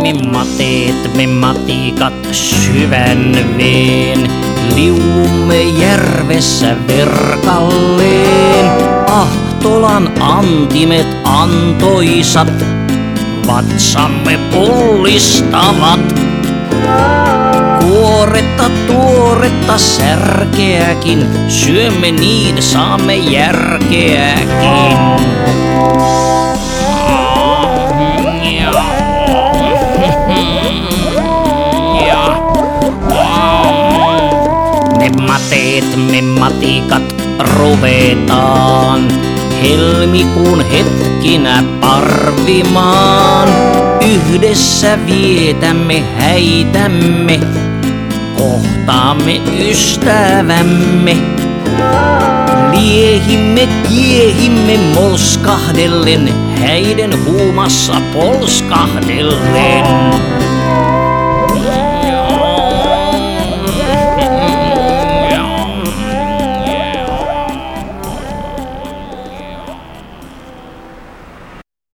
mateet, me matikat syvän veen. Liuumme järvessä verkalleen. Ahtolan antimet antoisat vatsamme pullistavat. Kuoretta, tuoretta, särkeäkin, syömme niin saamme järkeäkin. Me mateet, me matikat ruvetaan helmikuun hetkinä parvimaan. Yhdessä vietämme häitämme, kohtaamme ystävämme. Liehimme, kiehimme molskahdellen, häiden huumassa polskahdellen.